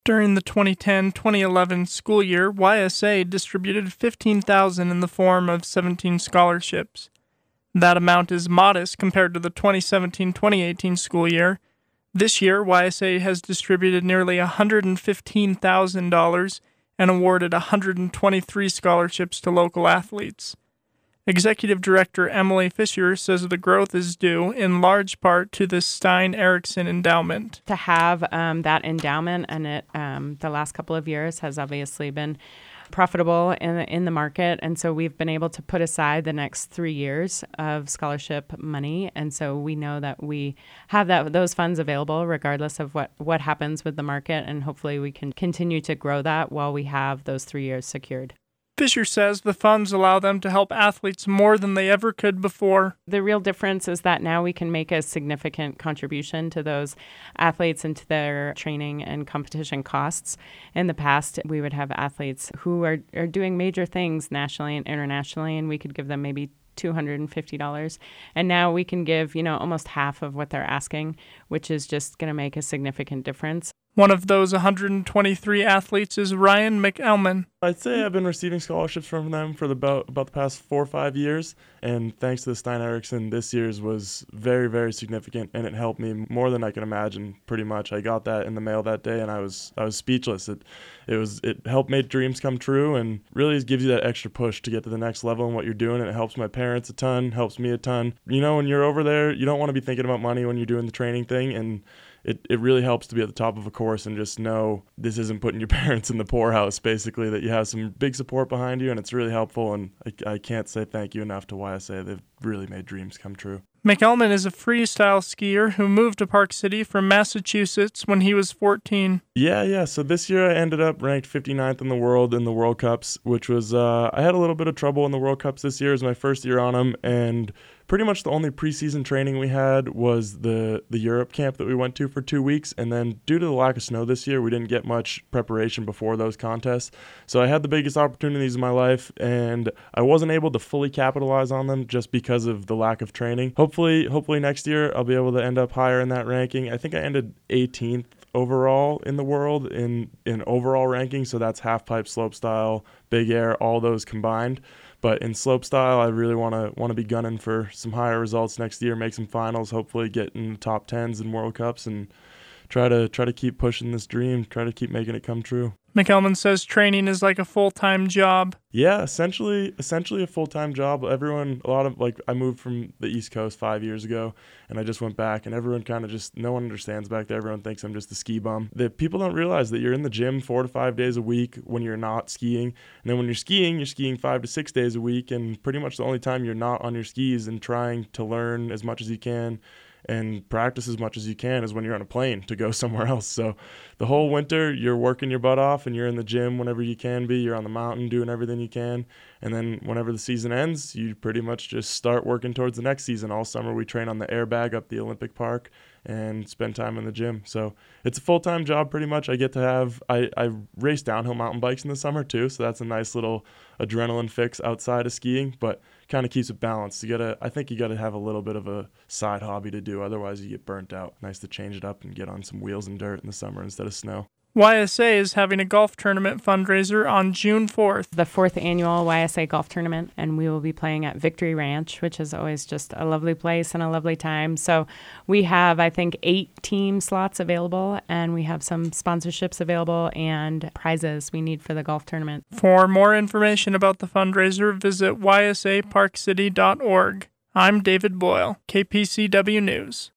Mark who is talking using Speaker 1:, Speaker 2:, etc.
Speaker 1: During the 2010-2011 school year, YSA distributed $15,000 in the form of 17 scholarships. That amount is modest compared to the 2017-2018 school year. This year, YSA has distributed nearly $115,000 and awarded 123 scholarships to local athletes. Executive Director Emily Fisher says the growth is due in large part to the Stein Eriksen Endowment.
Speaker 2: To have that endowment and it the last couple of years has obviously been profitable in the market, and so we've been able to put aside the next 3 years of scholarship money, and so we know that we have those funds available regardless of what happens with the market, and hopefully we can continue to grow that while we have those 3 years secured.
Speaker 1: Fisher says the funds allow them to help athletes more than they ever could before.
Speaker 2: The real difference is that now we can make a significant contribution to those athletes and to their training and competition costs. In the past, we would have athletes who are doing major things nationally and internationally, and we could give them maybe $250. And now we can give, almost half of what they're asking, which is just going to make a significant difference.
Speaker 1: One of those 123 athletes is Ryan McElman.
Speaker 3: I'd say I've been receiving scholarships from them for about the past 4 or 5 years, and thanks to the Stein Eriksen, this year's was very, very significant, and it helped me more than I can imagine. Pretty much, I got that in the mail that day, and I was speechless. It helped make dreams come true, and really gives you that extra push to get to the next level in what you're doing. And it helps my parents a ton, helps me a ton. When you're over there, you don't want to be thinking about money when you're doing the training thing, and it really helps to be at the top of a course and just know this isn't putting your parents in the poorhouse, basically, that you have some big support behind you, and it's really helpful, and I can't say thank you enough to YSA. They've really made dreams come true.
Speaker 1: McElman is a freestyle skier who moved to Park City from Massachusetts when he was 14.
Speaker 3: Yeah. So this year I ended up ranked 59th in the world in the World Cups, which was, I had a little bit of trouble in the World Cups this year. It was my first year on them, and pretty much the only preseason training we had was the Europe camp that we went to for 2 weeks, and then due to the lack of snow this year, we didn't get much preparation before those contests. So I had the biggest opportunities in my life, and I wasn't able to fully capitalize on them just because of the lack of training. Hopefully next year I'll be able to end up higher in that ranking. I think I ended 18th overall in the world in overall ranking, so that's half pipe, slope style, big air, all those combined. But in slope style, I really want to be gunning for some higher results next year, make some finals, hopefully get in the top 10s in World Cups, and try to keep pushing this dream, try to keep making it come true.
Speaker 1: McElman says training is like a full-time job.
Speaker 3: Yeah, essentially a full-time job. I moved from the East Coast 5 years ago, and I just went back, and everyone kind of no one understands back there. Everyone thinks I'm just a ski bum. That people don't realize that you're in the gym 4 to 5 days a week when you're not skiing. And then when you're skiing 5 to 6 days a week, and pretty much the only time you're not on your skis and trying to learn as much as you can and practice as much as you can is when you're on a plane to go somewhere else. So the whole winter, you're working your butt off, and you're in the gym whenever you can be. You're on the mountain doing everything you can. And then whenever the season ends, you pretty much just start working towards the next season. All summer we train on the airbag up the Olympic Park and spend time in the gym. So it's a full-time job pretty much. I race downhill mountain bikes in the summer too, so that's a nice little adrenaline fix outside of skiing, but kind of keeps it balanced. I think you got to have a little bit of a side hobby to do, otherwise you get burnt out. Nice to change it up and get on some wheels and dirt in the summer instead of snow.
Speaker 1: YSA is having a golf tournament fundraiser on June 4th.
Speaker 2: The 4th annual YSA golf tournament, and we will be playing at Victory Ranch, which is always just a lovely place and a lovely time. So we have, I think, 8 team slots available, and we have some sponsorships available and prizes we need for the golf tournament.
Speaker 1: For more information about the fundraiser, visit ysaparkcity.org. I'm David Boyle, KPCW News.